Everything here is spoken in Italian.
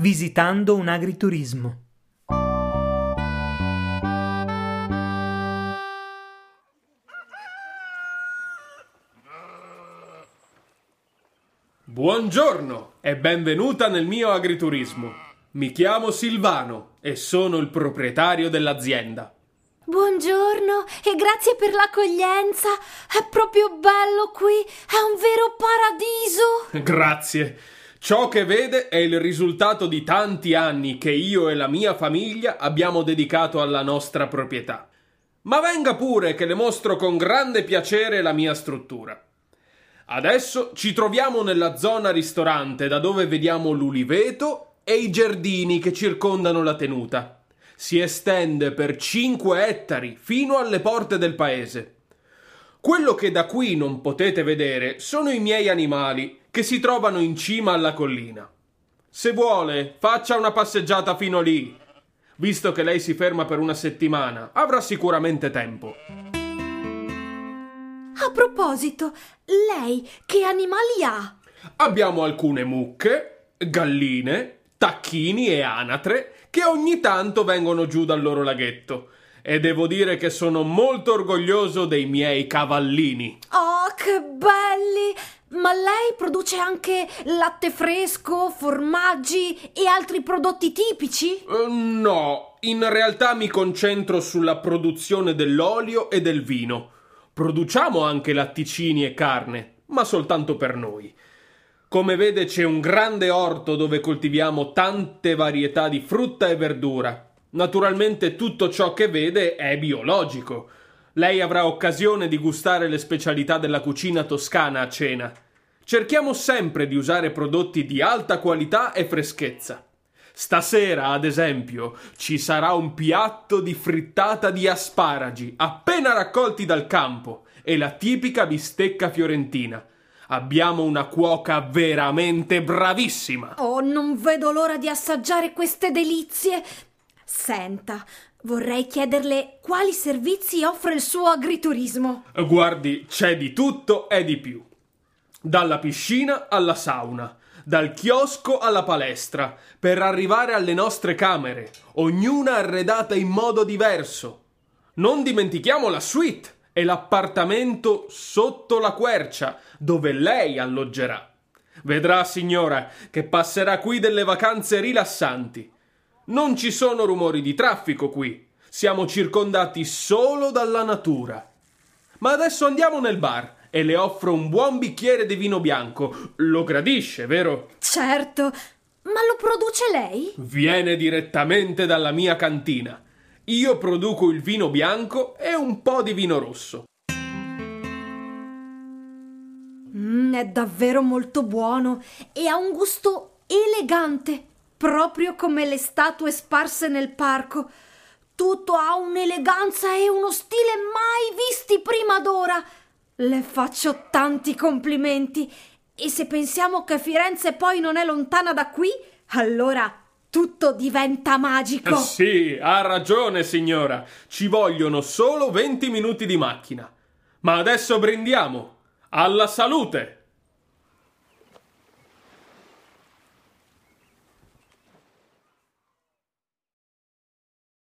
visitando un agriturismo. Buongiorno e benvenuta nel mio agriturismo. Mi chiamo Silvano e sono il proprietario dell'azienda. Buongiorno e grazie per l'accoglienza. È proprio bello qui, è un vero paradiso. Grazie. Ciò che vede è il risultato di tanti anni che io e la mia famiglia abbiamo dedicato alla nostra proprietà. Ma venga pure che le mostro con grande piacere la mia struttura. Adesso ci troviamo nella zona ristorante da dove vediamo l'uliveto e i giardini che circondano la tenuta. Si estende per 5 ettari fino alle porte del paese. Quello che da qui non potete vedere sono i miei animali che si trovano in cima alla collina. Se vuole, faccia una passeggiata fino lì. Visto che lei si ferma per una settimana, avrà sicuramente tempo. A proposito, lei che animali ha? Abbiamo alcune mucche, galline, tacchini e anatre che ogni tanto vengono giù dal loro laghetto. E devo dire che sono molto orgoglioso dei miei cavallini. Oh, che belli! Ma lei produce anche latte fresco, formaggi e altri prodotti tipici? No, in realtà mi concentro sulla produzione dell'olio e del vino. Produciamo anche latticini e carne, ma soltanto per noi. Come vede c'è un grande orto dove coltiviamo tante varietà di frutta e verdura. Naturalmente tutto ciò che vede è biologico. Lei avrà occasione di gustare le specialità della cucina toscana a cena. Cerchiamo sempre di usare prodotti di alta qualità e freschezza. Stasera, ad esempio, ci sarà un piatto di frittata di asparagi appena raccolti dal campo e la tipica bistecca fiorentina. Abbiamo una cuoca veramente bravissima. Oh, non vedo l'ora di assaggiare queste delizie. Senta, vorrei chiederle quali servizi offre il suo agriturismo. Guardi, c'è di tutto e di più. Dalla piscina alla sauna, dal chiosco alla palestra, per arrivare alle nostre camere, ognuna arredata in modo diverso. Non dimentichiamo la suite e l'appartamento sotto la quercia, dove lei alloggerà. Vedrà, signora, che passerà qui delle vacanze rilassanti. Non ci sono rumori di traffico qui. Siamo circondati solo dalla natura. Ma adesso andiamo nel bar e le offro un buon bicchiere di vino bianco. Lo gradisce, vero? Certo, ma lo produce lei? Viene direttamente dalla mia cantina. Io produco il vino bianco e un po' di vino rosso. È davvero molto buono e ha un gusto elegante, proprio come le statue sparse nel parco. Tutto ha un'eleganza e uno stile mai visti prima d'ora. Le faccio tanti complimenti e se pensiamo che Firenze poi non è lontana da qui, allora tutto diventa magico. Sì, ha ragione, signora. Ci vogliono solo 20 minuti di macchina. Ma adesso brindiamo. Alla salute!